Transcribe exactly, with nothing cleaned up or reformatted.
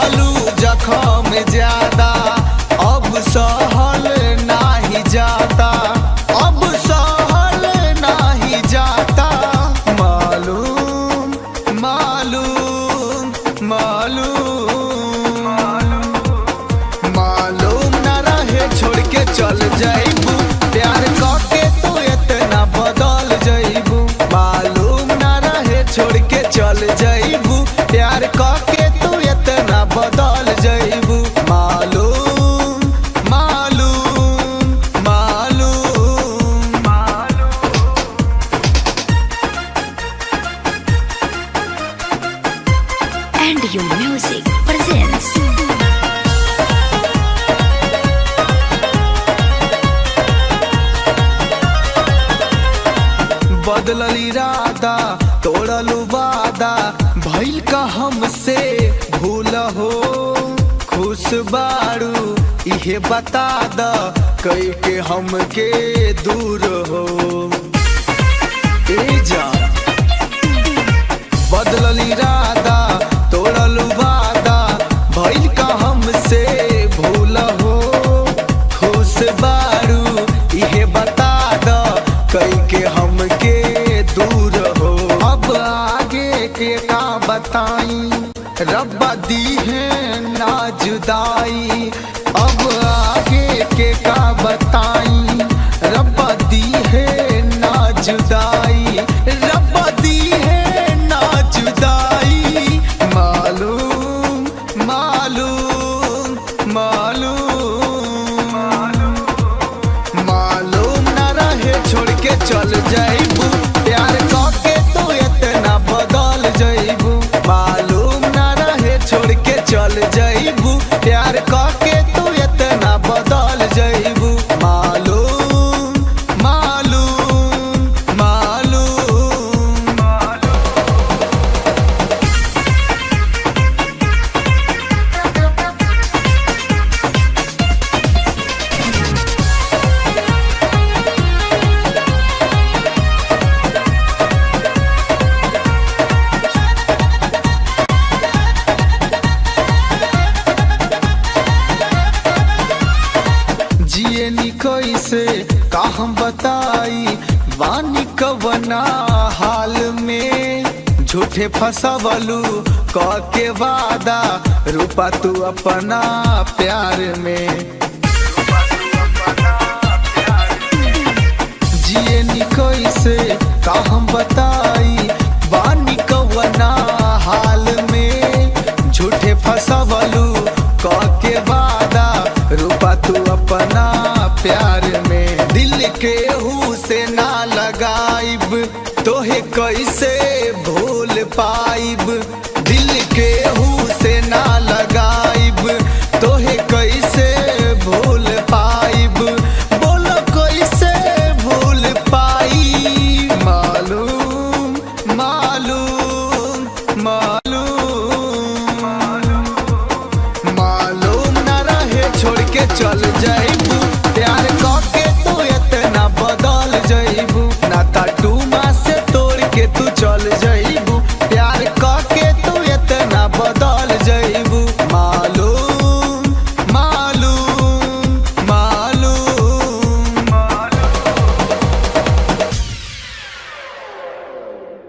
दिहलू जखम ज्यादा, अब सहल नाही जाता, अब सहल नाही जाता। मालूम मालूम मालूम मालूम न रहे छोड़ के चल जाइबू, प्यार करके तू इतना बदल जाइबू। मालूम न रहे छोड़ के चल जाइबू, प्यार करके तू इतना बदल जाइबू। मालूम मालूम मालूम And your music presents बदलल इरादा तोड़लू वादा, भइल का हमसे भूल हो। खुश बारू इहे बता द, कई के हमके दूर हो। ए जा बदलल इरादा तोड़लू वादा, भइल का हमसे भूल हो। खुश बारू इहे बता द, कई के हमके दूर हो। अब आगे के का बताई, रब्बा दी है ना जुदाई। अब आगे के का बताई, रब्बा दी है ना जुदाई, रब्बा दी है ना जुदाई। मालूम मालूम मालूम मालूम न रहे छोड़ के चल जाइबू, प्यार करके तू इतना बदल जाइबू। मालूम न रहे छोड़ के चल जाइबू, प्यार करके तू इतना बदल जाइबू। मालूम मालूम मालूम जिए नी कैसे का हम बताई, वानी कवना हाल में। झूठे फसवलू क के वादा, रूपा तू अपना प्यार में। जिए नी कैसे का हम बताई, वानी कवना हाल में। झूठे फसवलू क के वादा, रूपा तू अपना प्यार में। दिल के हु से ना लगाइब, तोहे कैसे भूल पाइब। दिल के हु से ना लगाइब, तोहे कैसे भूल पाइब। बोलो कैसे भूल पाई। मालूम मालूम मालूम मालूम न रहे छोड़ के चल जाइबू,